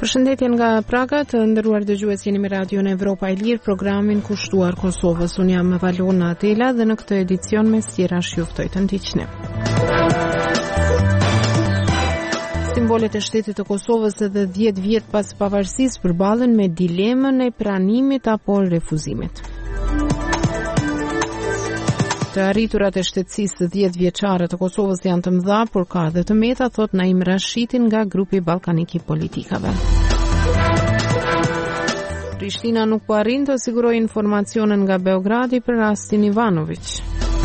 Përshëndetje nga Praga, të nderuar dëgjues, jeni me Radion Evropa e Lirë, programin kushtuar Kosovës. Unë jam Valona Atela dhe në këtë edicion mes tjerash ju ftoj të ndiqni. Simbolet e shtetit të Kosovës edhe 10 vjet pas pavarësisë përballen me dilemën e pranimit apo refuzimit. Të arriturat e shtetësisë 10 vjeçare të Kosovës janë të mëdha, por ka edhe të meta, thot Naim Rashidin nga grupi ballkanik i politikave. Prishtina nuk po arrin të sigurojë informacione nga Beogradi për rastin Ivanović.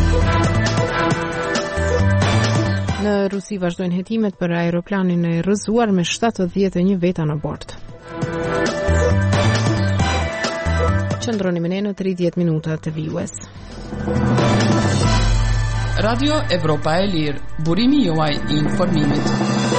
Në Rusi vazhdojnë hetimet për aeroplanin e rrëzuar me 71 veta në bord. Qëndroni me ne në 30 minuta të vijues. Radio Evropa e Lirë, burimi juaj i informimit.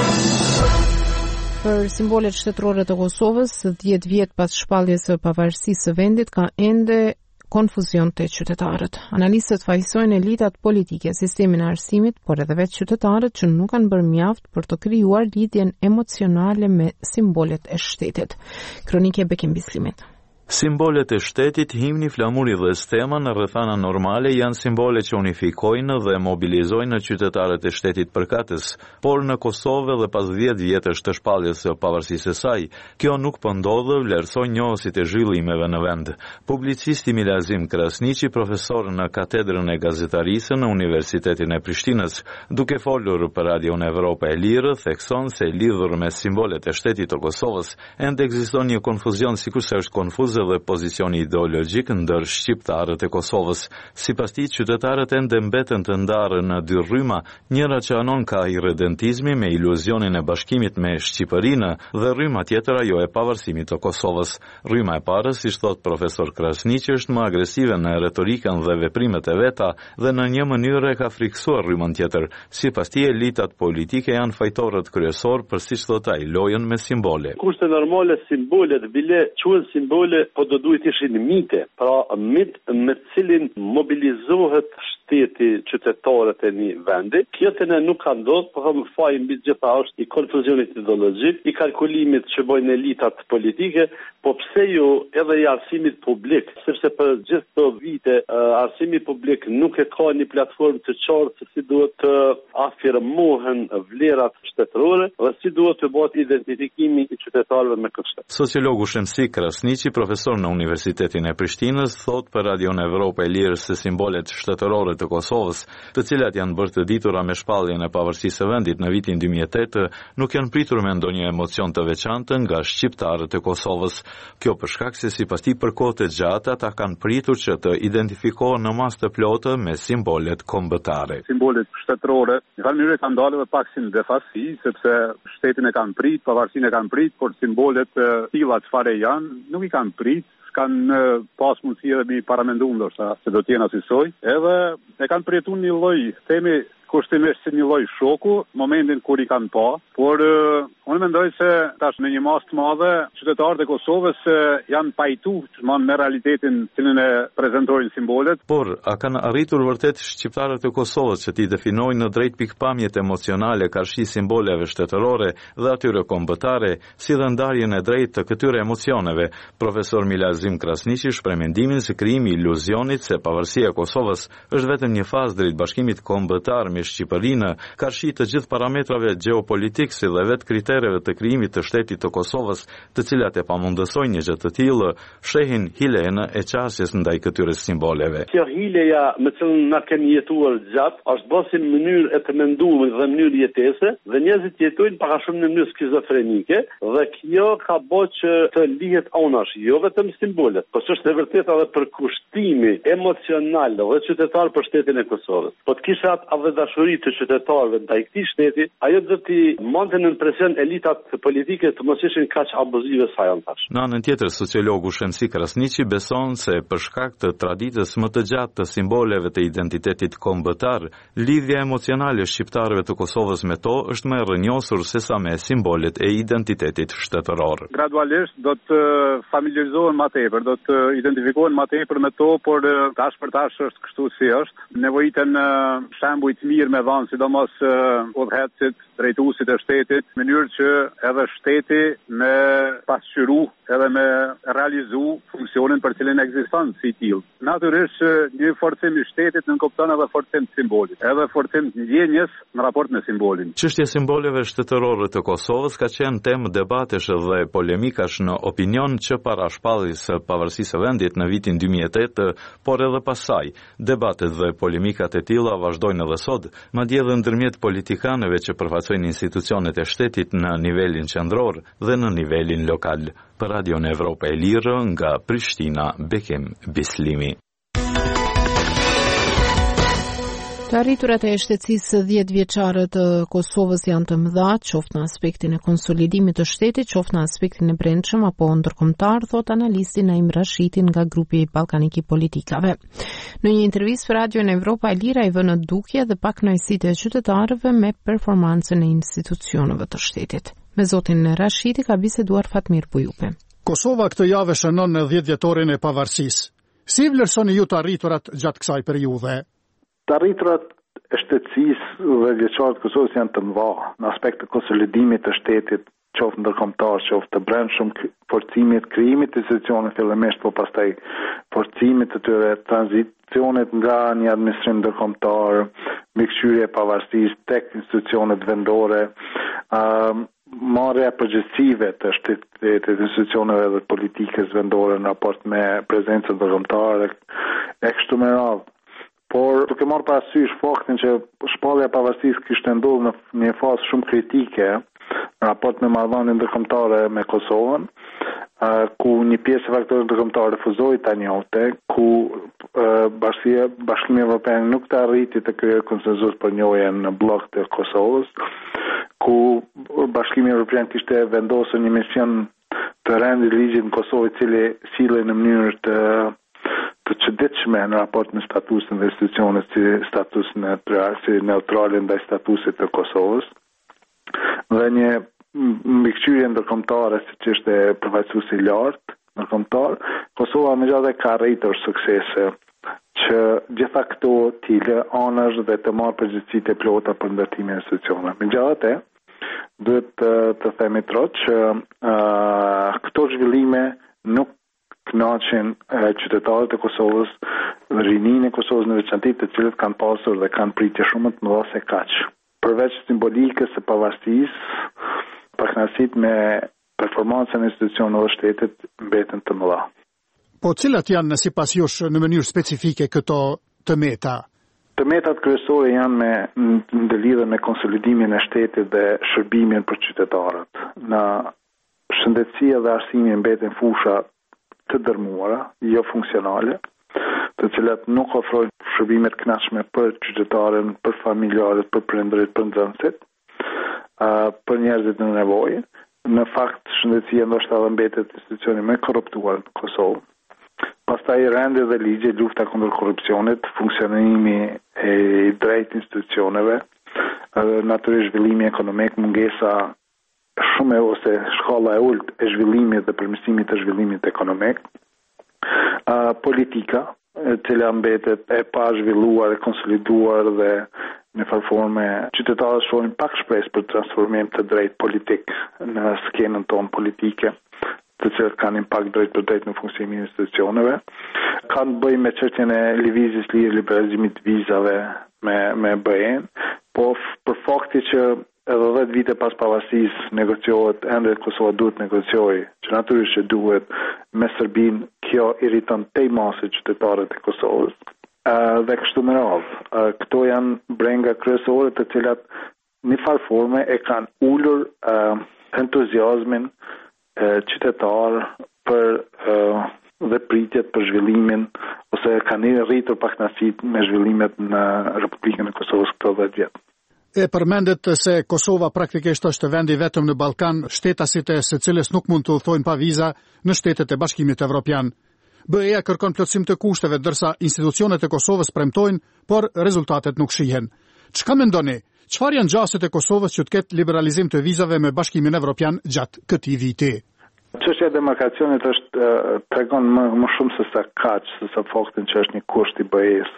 Për simbolet shtetërore të Kosovës, 10 vjet pas shpalljes së pavarësisë së vendit, ka ende konfuzion të qytetarët. Analistët fajsojnë elitat politike, sistemin e arsimit, por edhe vetë qytetarët që nuk kanë bërë mjaft për të krijuar lidhjen emocionale me simbolet e shtetit. Kronike Bekim Bislimit. Simbolet e shtetit, himni, flamuri dhe stema në rrethana normale janë simbole që unifikojnë dhe mobilizojnë qytetarët e shtetit përkatës, por në Kosovë dhe pas 10 vjetësh të shpalljes së pavarësisë së saj, kjo nuk po ndodh, vlerësojnë njohësit e zhvillimeve në vend. Publicisti Milazim Krasniqi, profesor në katedrën e gazetarisë në Universitetin e Prishtinës, duke folur për Radion Evropa e Lirë, thekson se lidhur me simbolet e shtetit të Kosovës, ende ekziston një konfuzion sikurse është konfuze dhe pozicioni ideologjik ndër shqiptarët e Kosovës. Sipas tij, qytetarët ende mbeten të ndarë në dy rryma, njëra që anon ka irredentizmi me iluzionin e bashkimit me Shqipërinë dhe rryma tjetër ajo e pavarësimit të Kosovës. Rryma e parë, siç thot profesor Krasniqi, është më agresive në retorikën dhe veprimet e veta dhe në një mënyrë e ka friksuar rrymën tjetër. Sipas tij, elitat politike janë fajtorët kryesor për, siç thot ai, lojën me simbole. Kushte normale simbolet bile quhen simbole, po do duhet ishin mite, pra mit me cilin mobilizohet shteti, qytetarët e një vendi. Kjo të ne nuk ka ndodhur, por kam faj mbi gjitha është i konfuzionit ideologjik, i kalkulimit që bojnë elitat politike, po pse jo edhe i arsimit publik, sepse për gjithë të vite arsimi publik nuk e ka një platformë të qartë se si duhet të afirmohen vlerat shtetërore dhe si duhet të bëhet identifikimi i qytetarëve me këtë shtet. Sociologu Shemsi Krasniqi, profesor në Universitetin e Prishtinës, thot për Radion Evropa e Lirë se simbolet shtetërore të Kosovës, të cilat janë bërë të ditura me shpalljen e pavarësisë së vendit në vitin 2008, nuk janë pritur me ndonjë emocion të veçantë nga shqiptarët e Kosovës. Kjo për shkak se sipas tij për kohë të gjata ata kanë pritur që të identifikohen në masë të plotë me simbolet kombëtare. Simbolet shtetërore në një mënyrë kanë dalë pak si në defasi, sepse shtetin e kanë prit, pavarësinë e kanë prit, por simbolet tilla çfarë janë, nuk i kanë prit, kanë pas mundësi edhe mi paramendu ndoshta se do të jenë asisoj, edhe e kanë përjetuar një lloj themi kushtimisht si një lloj shoku momentin kur i kanë pa, por unë mendoj se tash në një masë të madhe qytetarët e Kosovës janë pajtuar me realitetin që ne prezantojnë simbolet. Por a kanë arritur vërtet shqiptarët e Kosovës që t'i definojnë në drejt pikpamjet emocionale karshi simboleve shtetërore dhe atyre kombëtare, si dhe ndarjen e drejtë të këtyre emocioneve? Profesor Milazim Krasniqi shpreh mendimin se krijimi i iluzionit se pavarësia e Kosovës është vetëm një fazë drejt bashkimit kombëtar me Shqipërinë, karshi të gjithë parametrave gjeopolitik si dhe vetë kritereve të krijimit të shtetit të Kosovës, të cilat e pamundësojnë një gjë të tillë, shehin hilen e qasjes ndaj këtyre simboleve. Kjo hileja me cilën na kemi jetuar gjatë është bërë si mënyrë e të menduar dhe mënyrë jetese, dhe njerëzit jetojnë pak a shumë në mënyrë skizofrenike, dhe kjo ka bërë që të lihet anash, jo vetëm simbolet, por është e vërtetë edhe për kushtimi emocional dhe qytetar për shtetin e Kosovës. Po të kisha atë dashuri të qytetarëve ndaj këtij shteti, ajo do t'i monte në presion elitat politike të mos ishin kaq abuzive sa janë tash. Në anën tjetër, sociologu Shemsi Krasniqi beson se për shkak të traditës më të gjatë të simboleve të identitetit kombëtar, lidhja emocionale e shqiptarëve të Kosovës me to është më e rrënjosur sesa me simbolet e identitetit shtetëror. Gradualisht do të familiarizohen më tepër, do të identifikohen më tepër me to, por tash për tash është kështu si është. Nevojiten shembuj të mirë me dhanë, sidomos udhëhecit, drejtuesit e shtetit, mënyrë që edhe shteti me pasqyru edhe me realizu funksionin për cilin ekziston si tillë. Natyrisht që një forcim i shtetit nënkupton edhe forcim të simbolit, edhe forcim të ndjenjes në raport me simbolin. Çështja e simboleve shtetërore të Kosovës ka qenë temë debatesh dhe polemikash në opinion që para shpalljes së pavarësisë së vendit në vitin 2008, por edhe pas saj. Debatet dhe polemikat e tilla vazhdojnë edhe sot, madje edhe ndërmjet politikanëve që përfaqësojnë institucionet e shtetit në nivelin qendror dhe në nivelin lokal. Për Radion Evropa e Lirë nga Prishtina, Bekim Bislimi. Të arriturat e shtetësisë 10 vjeçare të Kosovës janë të mëdha, qoftë në aspektin e konsolidimit të shtetit, qoftë në aspektin e brendshëm apo ndërkombëtar, thot analisti Naim Rashiti nga grupi Ballkanik i politikave. Në një intervistë për Radion Evropa e Lira i vënë në dukje dhe pakënaqësitë e qytetarëve me performancën e institucioneve të shtetit. Me zotin Rashiti ka biseduar Fatmir Bujupe. Kosova këtë javë shënon në 10 vjetorin e pavarësisë. Si vlerësoni ju të arriturat gjatë kësaj periudhe? Të arriturat e shtetësisë dhe vjeçare të Kosovës janë të mëdha në aspekt të konsolidimit të shtetit, qoftë ndërkombëtar, qoftë të brendshëm, forcimit, krijimit të institucioneve fillimisht, po pastaj forcimit të tyre, tranzicionet nga një administrim ndërkombëtar, mbikëqyrje e pavarësisë tek institucionet vendore, marrja përgjegjësive të shtetit, të institucioneve dhe politikës vendore në raport me prezencën ndërkombëtare e kështu me radhë. Por duke marrë parasysh faktin që shpallja e pavarësisë kishte ndodhur në një fazë shumë kritike në raport me marrëdhënien ndërkombëtare me Kosovën, ku një pjesë e faktorëve ndërkombëtar refuzoi ta njohte, ku Bashkimi Evropian nuk të arriti të krijojë konsenzus për njohjen në blok të Kosovës, ku Bashkimi Evropian kishte vendosur një mision të rendit ligjit në Kosovë, i cili silej në mënyrë të çuditshme në raport me statusin dhe institucionet si status neutrale ndaj statusit të Kosovës, dhe një mbikëqyrje ndërkombëtare siç është përfaqësuesi i lartë ndërkombëtar. Kosova megjithatë ka arritur suksese që gjitha këto t'i lë anash dhe të marrë përgjegjësitë e plota për ndërtimin e institucioneve. Megjithatë, duhet të themi që këto zhvillime nuk kënaqen qytetarët e Kosovës, rinin e Kosovës në veçantë, të cilët kanë pasur dhe kanë pritje shumë të mëdha se kaq. Përveç simbolikës së pavarësisë, pakënaqësitë me performancën e institucioneve të shtetit mbeten të mëdha. Po cilat janë sipas jush në mënyrë specifike këto të meta? Të metat kryesore janë në lidhje me konsolidimin e shtetit dhe shërbimin për qytetarët. Në shëndetësia dhe arsimi mbeten fusha të dërmuara, jo funksionale, të cilat nuk ofrojnë shërbime të kënaqshme për qytetarën, për familjarët, për prindërit, për nxënësit, për njerëzit në nevojë. Në fakt, shëndetësia ndoshta edhe mbetet institucioni më korruptuar në Kosovë. Pastaj rendi dhe ligje, lufta kundër korrupsionit, funksionimi i drejtë institucioneve, natyrisht zhvillimi ekonomik, mungesa shumë ose shkalla e ulët e zhvillimit dhe përmirësimit të zhvillimit ekonomik, politika, e cila mbetet e pa zhvilluar, e konsoliduar dhe në forme qytetarët shohin pak shpresë për transformim të drejtë politik në skenën tonë politike, të cilët kanë impakt drejt për drejt në funksionimin e institucioneve. Kanë të bëjë me çështjen e lëvizjes lirë, liberalizimit të vizave me BE-n, po për fakti që edhe 10 vite pas pavarësisë negociohet, ende Kosova duhet negociojë, që natyrisht që duhet me Serbinë, kjo irriton tej masë qytetarët e Kosovës. Dhe kështu me radhë. Këto janë brenga kryesore të cilat në farë forme e kanë ulur entuziazmin qytetar për dhe pritjet për zhvillimin, ose kanë rritur pakënaqësitë me zhvillimet në Republikën e Kosovës këto 10 vjet. E përmendet se Kosova praktikisht është vendi vetëm në Ballkan, shtetasit e së cilës nuk mund të udhtojnë pa viza në shtetet e Bashkimit Evropian. BE-ja kërkon plotësim të kushteve, ndërsa institucionet e Kosovës premtojnë, por rezultatet nuk shihen. Çka mendoni? Çfarë janë gjasët e Kosovës që të ketë liberalizim të vizave me Bashkimin Evropian gjatë këtij viti? Çështja e demarkacionit tregon më shumë se sa kaq, se sa faktin që është një kusht i BE-s,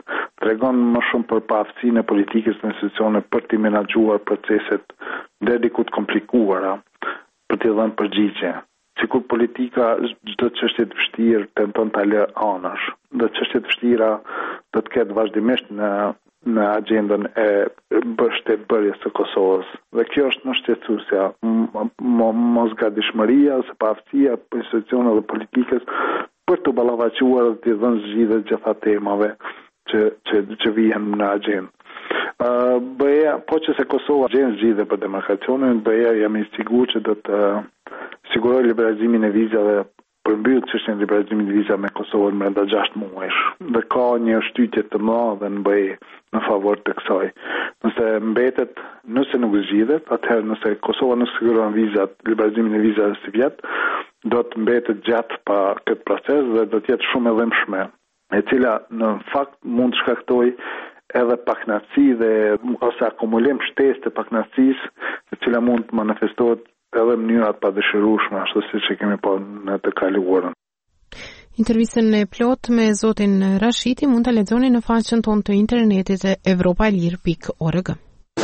tregon më shumë për paaftësinë e politikës në institucione për të menaxhuar proceset deri diku të komplikuara, për të dhënë përgjigje. Sikur politika çdo çështje të vështirë tenton ta lë anash. Do çështje të vështira do të ketë vazhdimisht në agjendën e shtetbërjes së Kosovës. Dhe kjo është në shqetësuesja, mosgatishmëria ose paaftësia për institucionet dhe politikës për të ballavaçuar dhe të dhënë zgjidhje gjitha temave që vijnë në agjendë. BE-ja, po që se Kosova gjen zgjidhje për demarkacionin, BE-ja jam i sigurt që do të sigurojë liberalizimin e vizave, përmbyll çështjen e liberalizimit të vizave me Kosovën brenda 6 muajsh. Dhe ka një shtytje të madhe në BE në favor të kësaj. Nëse nuk zgjidhet, atëherë nëse Kosova nuk siguron vizat, liberalizimin e vizave si vjet, do të mbetet gjatë pa këtë proces dhe do të jetë shumë e dhëmshme, e cila në fakt mund të shkaktojë edhe pakënaqësi ose akumulim shtesë të pakënaqësisë, e cila mund të manifestohet edhe në mënyra të padëshirueshme, ashtu siç e kemi pa në të kaluarën. Intervistën e plot me zotin Rashiti mund ta lexoni në faqen tonë të internetit e europalir.org.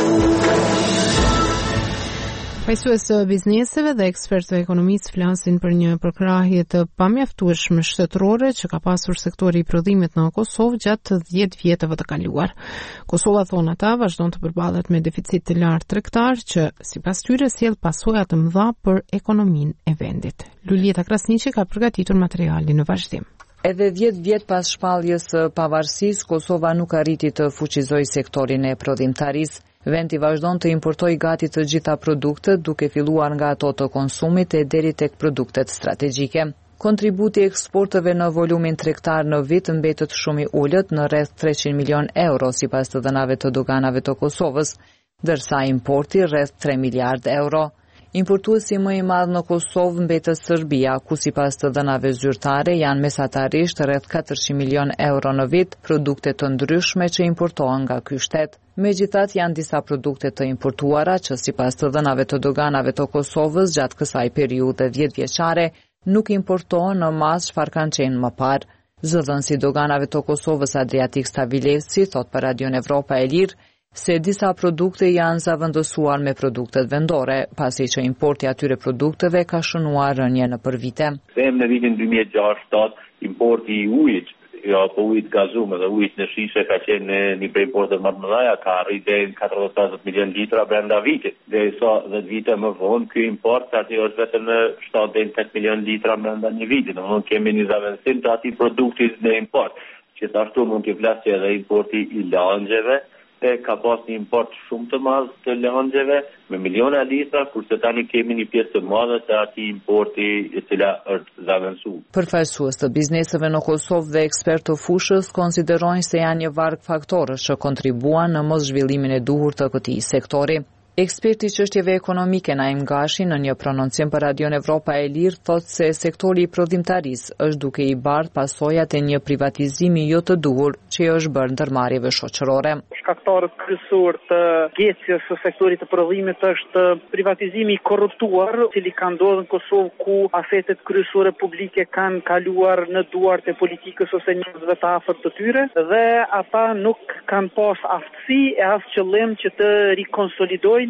Pajisues të bizneseve dhe ekspertë të ekonomisë flasin për një përkrahje të pamjaftueshme shtetërore që ka pasur sektori i prodhimit në Kosovë gjatë 10 vjetëve të kaluar. Kosova, thonë ata, vazhdon të përballet me deficit të lartë tregtar që sipas tyre sjell pasoja të mëdha për ekonominë e vendit. Lulieta Krasniqi ka përgatitur materialin në vazhdim. Edhe 10 vjet pas shpalljes së pavarësisë, Kosova nuk arriti të fuqizojë sektorin e prodhimtarisë. Vendi vazhdon të importojë gati të gjitha produktet, duke filluar nga ato të konsumit e deri tek produktet strategjike. Kontributi i eksporteve në volumin tregtar në vit mbetet shumë i ulët në rreth 300 milion euro sipas të dhënave të doganave të Kosovës, ndërsa importi rreth 3 miliard euro. Importuesi më i madh në Kosovë mbetet Serbia, ku sipas të dhënave zyrtare janë mesatarisht rreth 400 milion euro në vit produkte të ndryshme që importohen nga ky shtet. Megjithatë janë disa produkte të importuara që sipas të dhënave të doganave të Kosovës gjatë kësaj periudhe 10 vjeçare nuk importohen në masë çfarë kanë qenë më parë. Zëdhënësi i doganave të Kosovës Adriatik Stavilesi thot për Radion Evropa e Lirë se disa produkte janë zavendësuar me produktet vendore, pasi që importi atyre produkteve ka shënuar rënje në përvite. Them në vitin 2006 importi i ujit, apo ujit gazum dhe ujit në shishe ka qenë një prej importet më të mëdha, ka arritur deri në 450 milion litra brenda vitit. Dhe sa 10 vite më vonë ky import aty është vetëm në 7-8 milion litra brenda një viti. Domthonë kemi një zavendësim të atij produkti në import. Gjithashtu mund të flasë edhe importi i langjeve. Ka pas një import shumë të madh të langjeve me miliona litra, kurse tani kemi një pjesë të madhe të atij importi e cila është zavendësuar. Përfaqësues të bizneseve në Kosovë dhe ekspertë të fushës konsiderojnë se janë një varg faktorësh që kontribuan në mos zhvillimin e duhur të këtij sektori. Eksperti i çështjeve ekonomike Naim Gashi në një prononcim për Radion Evropa e Lirë thotë se sektori i prodhimtarisë është duke i bardh pasojat e një privatizimi jo të duhur që është bërë ndërmarrjeve shoqërore. Shkaktarët kryesor të gjecjes së sektorit të prodhimit është privatizimi i korruptuar, i cili ka ndodhur në Kosovë ku asetet kryesore publike kanë kaluar në duart e politikës ose njerëzve të afërt të tyre dhe ata nuk kanë pas aftësi e as qëllim që të rikonsolidojnë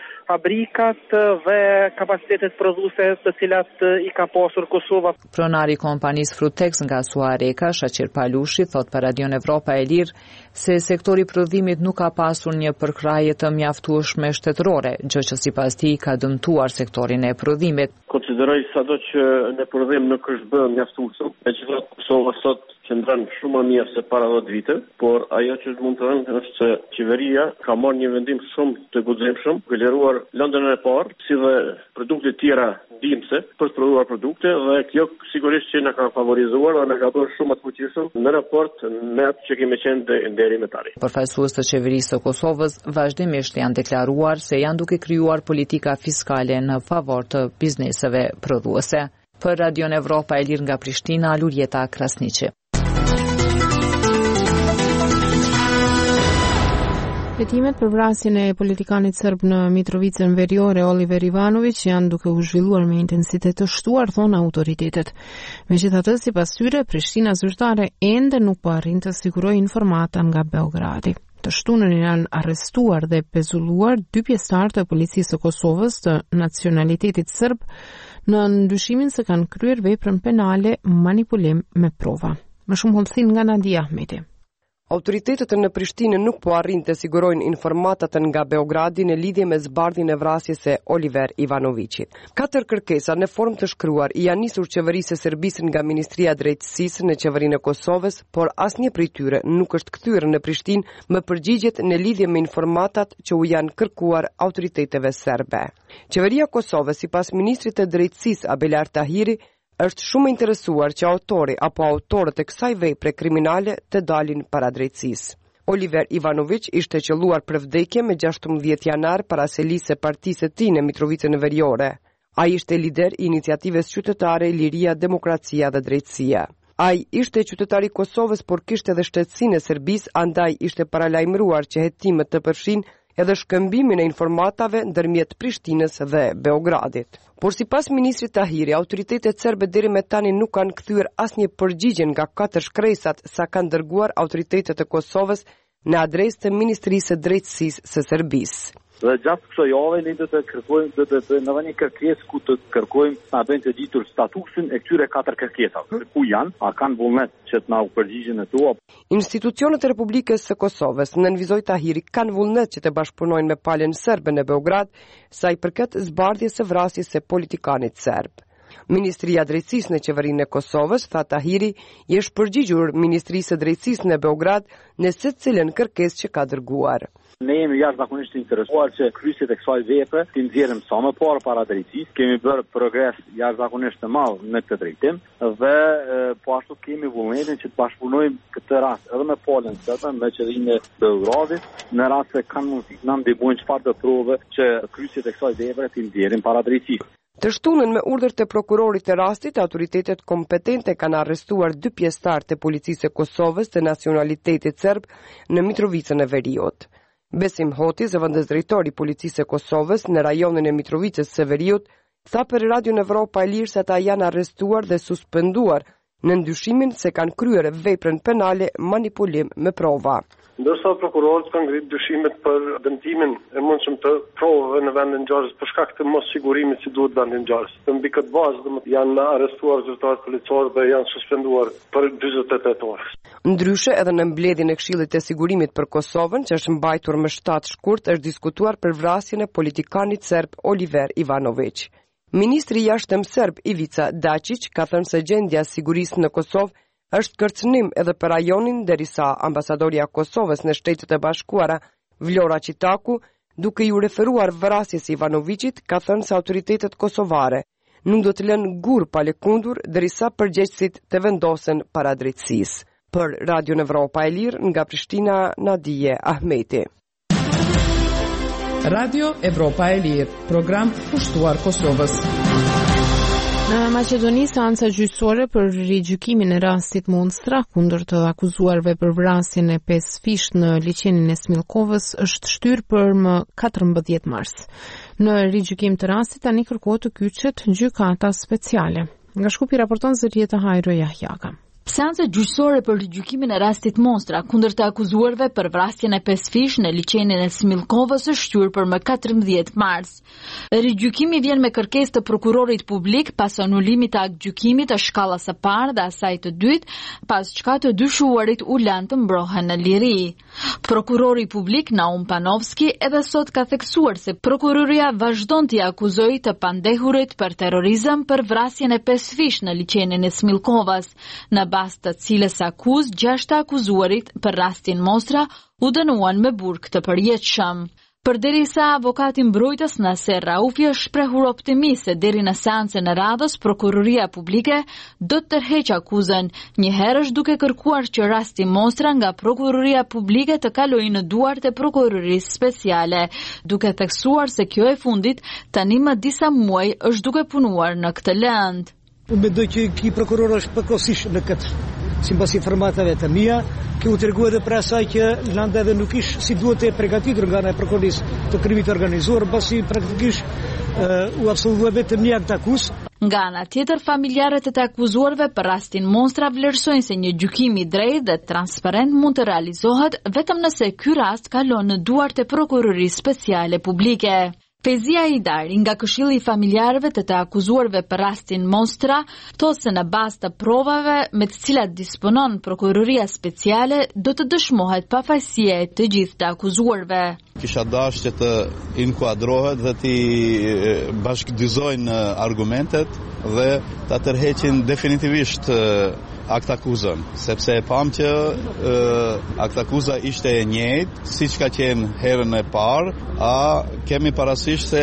fabrikat dhe kapacitetet prodhuese të cilat i ka pasur Kosova. Pronari i kompanisë Frutex nga Suareka, Shaqir Palushi, thot për Radion Evropa e Lirë se sektori i prodhimit nuk ka pasur një përkrahje të mjaftueshme shtetërore, gjë që sipas tij ka dëmtuar sektorin e prodhimit. Konsideroj sado që në prodhim nuk është bërë mjaftueshëm, megjithatë Kosova sot qëndron shumë më mirë se para 10 vite, por ajo që mund të thënë është se qeveria ka marrë një vendim shumë të guximshëm, ka liruar lëndën e parë, si dhe produkte tjera ndihmëse për të prodhuar produkte dhe kjo sigurisht që na ka favorizuar dhe na ka bërë shumë të fuqishëm në raport me atë që kemi qenë deri më tani. Përfaqësues të qeverisë së Kosovës vazhdimisht janë deklaruar se janë duke krijuar politika fiskale në favor të bizneseve prodhuese. Për Radion Evropa e Lirë nga Prishtina, Lulieta Krasniqi. Betimet për vrasjen e politikanit serb në Mitrovicën Veriore Oliver Ivanović janë duke u zhvilluar me intensitet të shtuar, thonë autoritetet. Megjithatë, sipas tyre, Prishtina zyrtare ende nuk po arrin të sigurojë informata nga Beogradi. Të shtunën janë arrestuar dhe pezulluar 2 pjesëtarë të policisë së Kosovës të nacionalitetit serb në ndyshimin se kanë kryer veprën penale manipulim me prova. Më shumë hollësin nga Nadia Ahmeti. Autoritetet në Prishtinë nuk po arrin të sigurojnë informatat nga Beogradi në lidhje me zbardhjen e vrasjes së Oliver Ivanovićit. 4 kërkesa në formë të shkruar janë nisur qeverisë së Serbisë nga Ministria e Drejtësisë në qeverinë e Kosovës, por asnjë prej tyre nuk është kthyer në Prishtinë me përgjigjet në lidhje me informatat që u janë kërkuar autoriteteve serbe. Qeveria e Kosovës, sipas ministrit të Drejtësisë Abelar Tahiri, është shumë interesuar që autori apo autorët e kësaj vepre kriminale të dalin para drejtësisë. Oliver Ivanović ishte qelluar për vdekje me 16 janar para selisë së partisë së tij në Mitrovicën Veriore. Ai ishte lider i iniciativës qytetare Liria, Demokracia dhe Drejtësia. Ai ishte qytetar i Kosovës, por kishte edhe shtetësinë e Serbisë, andaj ishte paralajmëruar që hetimet të përfshin edhe shkëmbimin e informatave ndërmjet Prishtinës dhe Beogradit. Por sipas ministrit Tahiri, autoritetet serbe deri me tani nuk kanë kthyer asnjë përgjigje nga 4 shkresat sa kanë dërguar autoritetet e Kosovës në adresë të Ministrisë së Drejtësisë së Serbisë. Dhe gjatë kësaj jave ne do të kërkojmë do të bëjmë një kërkesë ku të kërkojmë na bëjnë të ditur statusin e këtyre 4 kërkesave. Ku janë? A kanë vullnet që të na u përgjigjen ato? Institucionet e Republikës së Kosovës, nënvizoi Tahiri, kanë vullnet që të bashkëpunojnë me palën serbe në Beograd sa i përket zbardhjes së vrasjes së politikanit serb. Ministria e Drejtësisë në qeverinë e Kosovës, tha Tahiri, i është përgjigjur Ministrisë së Drejtësisë në Beograd në secilën kërkesë që ka dërguar. Ne jemi jashtëzakonisht të interesuar që kryesjet e kësaj vepre të nxjerrim sa më parë para drejtësisë. Kemi bërë progres jashtëzakonisht të madh në këtë drejtim dhe po ashtu kemi vullnetin që të bashkëpunojmë këtë rast edhe me palën serbe, me qeverinë e Beogradit, në rast se kanë mundësi na ndihmojnë çfarë të provë që kryesjet e kësaj vepre të nxjerrim para drejtësisë. Të shtunën me urdhër të prokurorit të rastit, autoritetet kompetente kanë arrestuar 2 pjesëtarë të policisë së Kosovës të nacionalitetit serb në Mitrovicën e Veriut. Besim Hoti, zëvendës drejtori i policisë së Kosovës në rajonin e Mitrovicës së Veriut, tha për Radio Evropa e Lirë se ata janë arrestuar dhe suspenduar në ndyshimin se kanë kryer veprën penale manipulim me prova. Ndërsa prokurorët kanë ngritur dyshimet për dëmtimin e mundshëm të provave në vendin e ngjarjes për shkak të mos sigurimit si duhet vendin e ngjarjes. Mbi këtë bazë janë arrestuar zyrtarët policorë dhe janë suspenduar për 48 orë. Ndryshe, edhe në mbledhjen e Këshillit të Sigurimit për Kosovën, që është mbajtur më 7 shkurt, është diskutuar për vrasjen e politikanit serb Oliver Ivanović. Ministri i jashtëm serb Ivica Dačić ka thënë se gjendja e sigurisë në Kosovë është kërcënim edhe për rajonin, derisa ambasadorja e Kosovës në Shtetet e Bashkuara, Vlora Qitaku, duke ju referuar vrasjes Ivanovićit, ka thënë se autoritetet kosovare nuk do të lënë gur pa lëkundur derisa përgjegjësit të vendosen para drejtësisë. Për Radio Evropa e Lirë, nga Prishtina, Nadia Ahmeti. Radio Evropa e Lirë, program pushtuar Kosovës. Në Maqedoni, seanca gjyqësore për rigjykimin e rastit Monstra kundër të akuzuarve për vrasjen e 5 fish në liçenin e Smilkovës është shtyrë për më 14 mars. Në rigjykim të rastit tani kërkohet të kyçet gjykata speciale. Nga Shkupi raporton Zërieta Hajro Jahjaka. Seanca gjyqësore për rigjykimin e rastit Monstra kundër të akuzuarve për vrasjen e 5 fish në liçenin e Smilkovës është shtyr për më 14 mars. Rigjykimi vjen me kërkesë të prokurorit publik pas anulimit të aktgjykimit të shkallës së parë dhe asaj të dytë, pas çka të dyshuarit u lanë të mbrohen në liri. Prokurori publik Naum Panovski edhe sot ka theksuar se prokuroria vazhdon t'i akuzojë të pandehurit për terrorizëm për vrasjen e 5 fish në liçenin e Smilkovës. Në bazë të cilës akuzë 6 të akuzuarit për rastin Monstra u dënuan me burg të përjetshëm. Përderisa avokati mbrojtës Naser Raufi është shprehur optimist se deri në seancën e radhës prokuroria publike do të tërheqë akuzën. Një herë është duke kërkuar që rasti Monstra nga prokuroria publike të kalojë në duart e prokurorisë speciale, duke theksuar se kjo e fundit tani më disa muaj është duke punuar në këtë lëndë. Unë mendoj që ky prokuror është përkohësisht në këtë sipas informative të mia, që u tregua edhe për asaj që Landa edhe nuk ish si duhet e përgatitur nga ana e prokurorisë të krimit të organizuar, pasi praktikisht u absolvua vetëm një akt akus. Nga ana tjetër, familjarët e të akuzuarve për rastin Monstra vlerësojnë se një gjykim i drejtë dhe transparent mund të realizohet vetëm nëse ky rast kalon në duart e prokurorisë speciale publike. Fezia Idari nga Këshilli i Familjarëve të akuzuarve për rastin Monstra thotë se në bazë të provave me të cilat disponon prokuroria speciale do të dëshmohet pafajësia e të gjithë të akuzuarve. Kisha dashur që të inkuadrohet dhe të bashkëdyzojnë argumentet dhe ta tërheqin definitivisht aktakuzën, sepse e pam që aktakuza ishte e njëjtë siç ka qenë herën e parë, a kemi parasysh se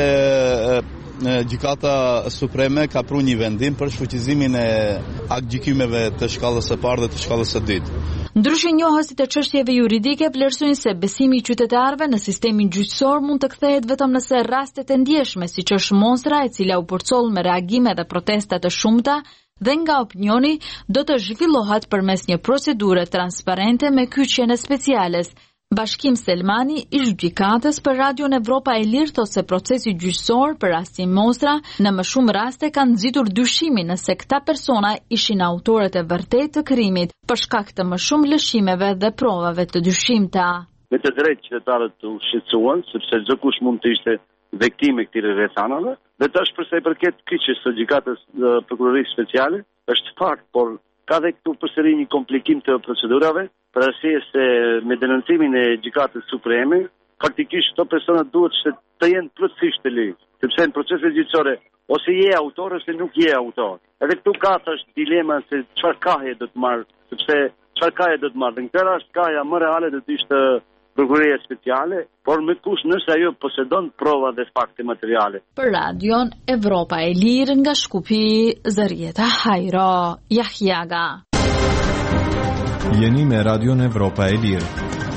Gjykata Supreme ka pru një vendim për shfuqizimin e aktgjykimeve të shkallës së parë dhe të shkallës së dytë. Ndryshe njohësit e çështjeve juridike vlerësojnë se besimi i qytetarëve në sistemin gjyqësor mund të kthehet vetëm nëse rastet e ndjeshme, siç është Monstra, e cila u përcoll me reagime dhe protesta të shumta dhe nga opinioni, do të zhvillohet përmes një procedure transparente me kyçjen e speciales. Bashkim Selmani, ish gjykatës për Radion Evropa e Lirë, thotë se procesi gjyqësor për rastin Monstra në më shumë raste kanë nxitur dyshimin nëse këta persona ishin autorët e vërtetë të krimit për shkak të më shumë lëshimeve dhe provave të dyshimta. Me të drejtë qytetarët u shqetësuan, sepse çdo kush mund të ishte viktimë e këtyre rrethanave, dhe tash për sa i përket kyçjes së gjykatës prokurorisë speciale, është fakt, por ka dhe këtu përsëri një komplikim të procedurave, për arsye se me denoncimin e gjykatës supreme, faktikisht këto persona duhet të jenë plotësisht të ligjë, sepse në proceset gjyqësore ose je autor ose nuk je autor. Edhe këtu ka tash dilema se çfarë kaje do të marr, sepse çfarë kaje do të marr. Në këtë rast kaja më reale do të ishte prokuroria speciale, por me kush nëse ajo posedon prova dhe fakte materiale. Për Radion Evropa e Lirë nga Shkupi, Zarieta Hajro, Jahjaga. Jeni me Radion Evropa e Lirë.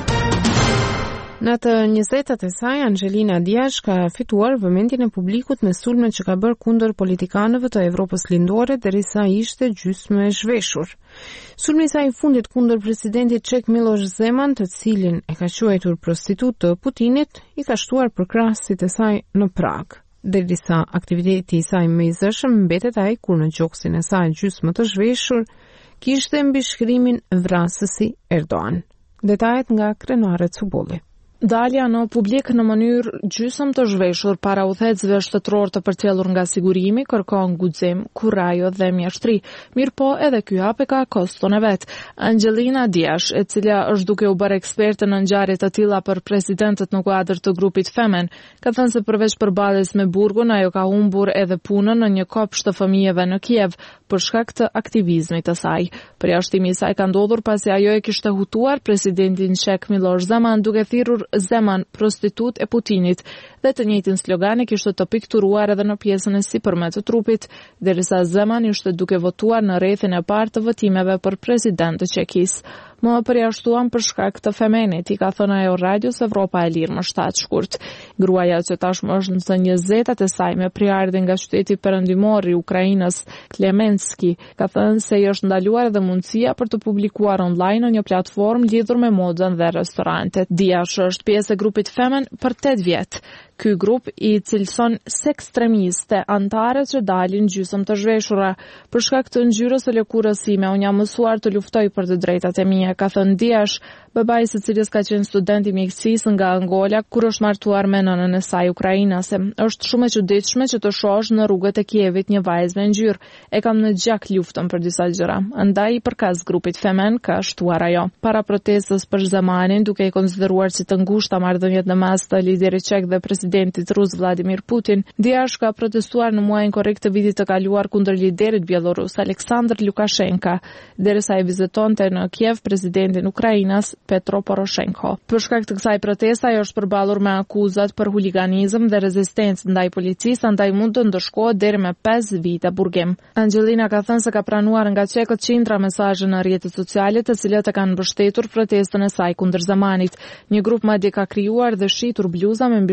Në të 20-tat e saj, Angelina Diaz ka fituar vëmendjen e publikut me sulmet që ka bërë kundër politikanëve të Evropës Lindore derisa ishte gjysmë e zhveshur. Sulmi i saj i fundit kundër presidentit çek Miloš Zeman, të cilin e ka quajtur prostitut të Putinit, i ka shtuar për krahasit e saj në Prag. Derisa aktiviteti i saj më i zëshëm mbetet ai kur në gjoksin e saj gjysmë të zhveshur kishte mbi shkrimin vrasësi Erdogan. Detajet nga krenaret Suboli. Dalja në publik në mënyrë gjysmë të zhveshur para udhëhecësve shtetëror të përcjellur nga sigurimi kërkon guxim, kurajo dhe mjeshtri. Mirëpo edhe ky hap e ka koston e vet. Angelina Diaz, e cila është duke u bërë eksperte në ngjarje të tilla për presidentët në kuadër të grupit Femen, ka thënë se përveç përballjes me burgun, ajo ka humbur edhe punën në një kopsht të fëmijëve në Kiev për shkak të aktivizmit të saj. Përjashtimi i saj ka ndodhur pasi ajo e kishte hutuar presidentin çek Miloš Zeman duke thirrur Zeman prostitut e Putinit dhe të njëjtin slogan e kishte të pikturuar edhe në pjesën e sipërme të trupit, derisa Zeman ishte duke votuar në rrethin e parë të votimeve për president të Çekisë. Më përjashtuan për shkak të Femenit, i ka thënë ajo Radios Evropa e Lirë më 7 shkurt. Gruaja që tashmë është në 20-tat e saj me priardhje nga qyteti perëndimor i Ukrainës, Klemenski, ka thënë se i është ndaluar edhe mundësia për të publikuar online në një platformë lidhur me modën dhe restorantet. Diaz është pjesë e grupit Femen për 8 vjet. Ky grup i cilëson sekstremiste antarët që dalin gjysmë të zhveshura. Për shkak të ngjyrës së lëkurës sime, unë jam mësuar të luftoj për të drejtat e mia, ka thënë Diaz, babai i cilës ka qenë student i mjekësisë nga Angola, kur është martuar me nënën e saj ukrainase. Është shumë e çuditshme që të shohësh në rrugët e Kievit një vajzë me ngjyrë. E kam në gjak luftën për disa gjëra. Andaj përkas grupit Femen ka shtuar ajo. Para protestës për Zemanin, duke i konsideruar si të ngushta marrëdhëniet në mes të liderit çek dhe presidentit rus Vladimir Putin, Diaz ka protestuar në muajin korrekt të vitit të kaluar kundër liderit bielorus Aleksandr Lukashenko, derisa e vizitonte në Kiev presidentin Ukrainas Petro Poroshenko. Për shkak të kësaj proteste, ajo është përballur me akuzat për huliganizëm dhe rezistencë ndaj policisë, andaj mund të ndëshkohet deri me 5 vite burgim. Angelina ka thënë se ka pranuar nga çekët qindra mesazhe në rrjetet sociale, të cilat e kanë mbështetur protestën e saj kundër Zemanit. Një grup madje ka krijuar dhe shitur bluza me mbishkrimin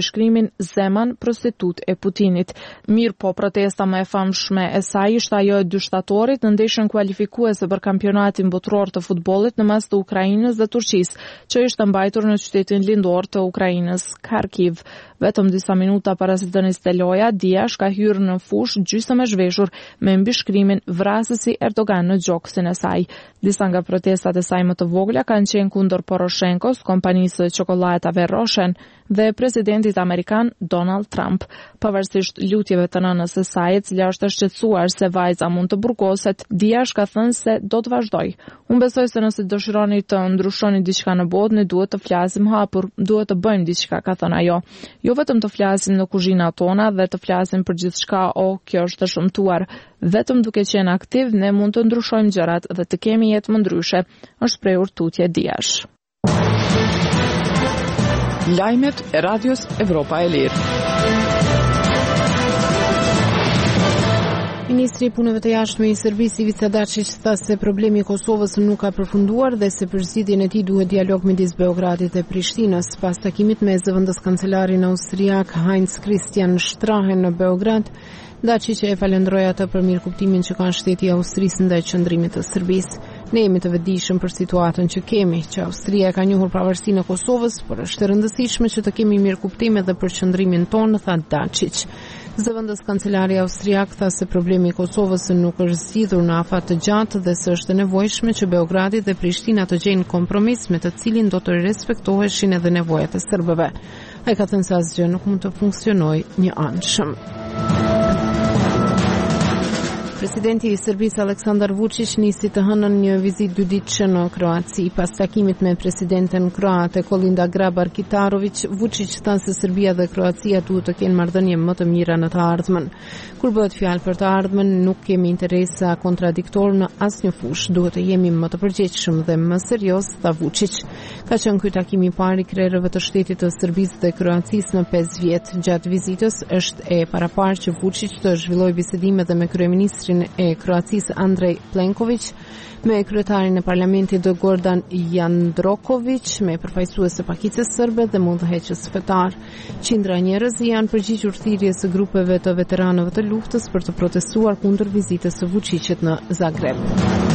quajin Zeman, prostitut e Putinit. Mirë po, protesta më e famshme e saj ishte ajo e 2 shtatorit në ndeshjen kualifikuese për kampionatin botror të futbollit në mes të Ukrainës dhe Turqisë, që ishte mbajtur në qytetin lindor të Ukrainës, Kharkiv. Vetëm disa minuta para se të niste loja, Diash ka hyrë në fushë gjysmë e zhveshur me mbishkrimin vrasësi Erdogan në gjoksin e saj. Disa nga protestat e saj më të vogla kanë qenë kundër Poroshenkos, kompanisë çokoladave Roshen dhe presidentit amerikan Donald Trump. Pavarësisht lutjeve të nënës së saj, e cila është e shqetësuar se vajza mund të burgoset, Diash ka thënë se do të vazhdoj. Unë besoj se nëse dëshironi të ndryshoni diçka në botë, ne duhet të flasim hapur, duhet të bëjmë diçka, ka thënë ajo. Jo vetëm të flasim në kuzhinat tona dhe të flasim për gjithçka, kjo është të shëmtuar. Vetëm duke qenë aktiv, ne mund të ndryshojmë gjërat dhe të kemi jetë më ndryshe, është shprehur tutje Diash. Lajmet e Radios Evropa e Lirë. Ministri i Punëve të Jashtme i Serbisë Ivica Dačić tha se problemi i Kosovës nuk ka përfunduar dhe se për zgjidhjen e tij duhet dialog midis Beogradit dhe Prishtinës. Pas takimit me zëvendës kancelarin austriak Heinz Christian Strahe në Beograd, Dačić e falenderoi atë për mirëkuptimin që ka shteti i Austrisë ndaj qëndrimit të Serbisë. Ne jemi të vetëdijshëm për situatën që kemi, që Austria ka njohur pavarësinë e Kosovës, por është e rëndësishme që të kemi mirëkuptim edhe për qëndrimin tonë, tha Dačić. Zëvendës kancelari austriak tha se problemi i Kosovës nuk është zgjidhur në afat të gjatë dhe se është e nevojshme që Beogradi dhe Prishtina të gjejnë kompromis me të cilin do të respektoheshin edhe nevojat e serbëve. Ai ka thënë se asgjë nuk mund të funksionojë një anshëm. Presidenti i Serbisë Aleksandar Vučić nisi të hënën një vizitë 2 ditëshe në Kroaci. Pas takimit me presidenten kroate Kolinda Grabar-Kitarović, Vučić tha se Serbia dhe Kroacia duhet të kenë marrëdhënie më të mira në të ardhmen. Kur bëhet fjalë për të ardhmen, nuk kemi interesa kontradiktor në asnjë fushë, duhet të jemi më të përgjegjshëm dhe më serioz, tha Vučić. Ka qenë ky takim i parë i krerëve të shtetit të Serbisë dhe Kroacisë në 5 vjet. Gjatë vizitës është e paraparë që Vučić të zhvillojë bisedime dhe me kryeministrin e Kroacisë Andrej Plenković, me kryetarin e parlamentit Gordan Jandroković, me përfaqësues të pakicës serbe dhe me udhëheqës fetar. Qindra njerëz janë përgjigjur thirrjes së grupeve të veteranëve të luftës për të protestuar kundër vizitës së Vučićit në Zagreb.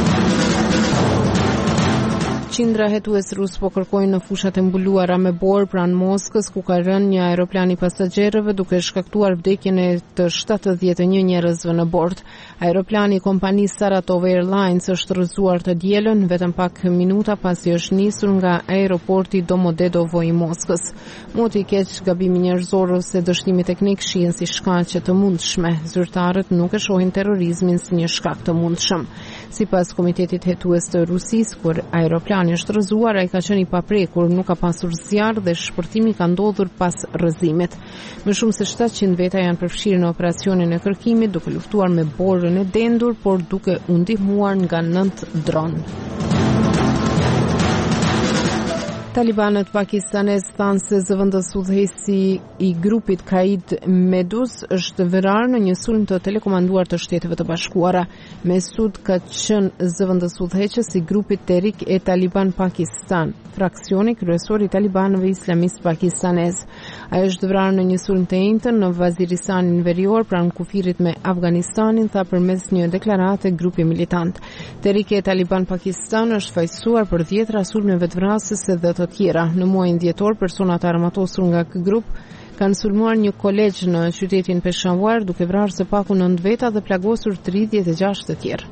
Qindra hetues rus po kërkojnë në fushat e mbuluara me borë pranë Moskës, ku ka rënë një aeroplan i pasagjerëve duke shkaktuar vdekjen e të 71 njerëzve në bord. Aeroplani i kompanisë Saratov Airlines është rrëzuar të dielën vetëm pak minuta pasi është nisur nga aeroporti Domodedovo i Moskës. Moti i keq, gabimi njerëzor ose dështimi teknik shihen si shkaqe të mundshme. Zyrtarët nuk e shohin terrorizmin si një shkak të mundshëm. Sipas komitetit hetues të Rusisë, kur aeroplani është rrëzuar, ai ka qenë i paprekur, nuk ka pasur zjarr dhe shpërtimi ka ndodhur pas rrëzimit. Më shumë se 700 veta janë përfshirë në operacionin e kërkimit, duke luftuar me borën e dendur, por duke u ndihmuar nga 9 dronë. Talibanët pakistanez thanë se zëvendës udhëheqësi i grupit Qaid Medus është vrarë në një sulm të telekomanduar të Shteteve të Bashkuara. Mesud ka qenë zëvendës udhëheqës i grupit Tehrik e Taliban Pakistan, fraksioni kryesor i talibanëve islamist pakistanez. Ai është vrarë në një sulm të njëjtën në Vaziristanin Verior pranë kufirit me Afganistanin, tha përmes një deklarate grupi militant. Tehrik e Taliban Pakistan është fajsuar për 10 sulmeve të vrasëse dhe të tjera. Në muajin dhjetor, personat armatosur nga ky grup kanë sulmuar një kolegj në qytetin Peshawar, duke vrarë së paku 9 veta dhe plagosur 36 të tjerë.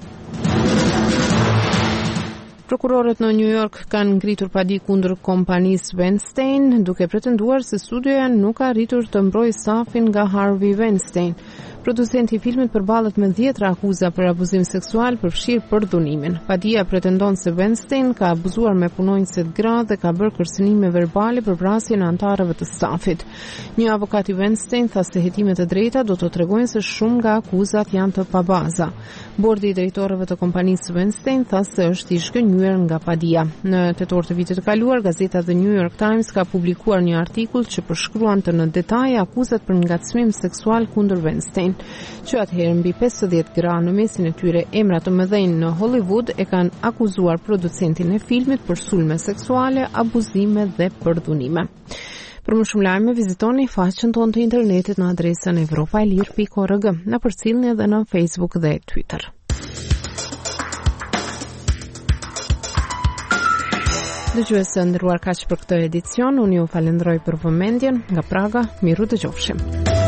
Prokurorët në New York kanë ngritur padi kundër kompanisë Weinstein, duke pretenduar se studioja nuk ka arritur të mbrojë safin nga Harvey Weinstein. Producenti i filmit përballet me 10 akuza për abuzim seksual, përfshirë përdhunimin. Padia pretendon se Weinstein ka abuzuar me punonjëse të gra dhe ka bërë kërcënime verbale për vrasjen e anëtarëve të stafit. Një avokat i Weinstein tha se hetimet e drejta do të tregojnë se shumë nga akuzat janë të pabaza. Bordi i drejtorëve të kompanisë Weinstein tha se është i shkënjyer nga padia. Në tetor të vitit të kaluar, gazeta The New York Times ka publikuar një artikull që përshkruante në detaj akuzat për ngacmim seksual kundër Weinstein, që atëherë mbi 50 gra në mesin e tyre emra të mëdhenj në Hollywood e kanë akuzuar producentin e filmit për sulme seksuale, abuzime dhe përdhunime. Për më shumë lajme, vizitoni faqen tonë të internetit në adresën evropailir.org, në përcjellni edhe në Facebook dhe Twitter. Dëgjuesë nderuar, kaq për këtë edicion. Unë ju falenderoj për vëmendjen. Nga Praga, miru dëgjofshim.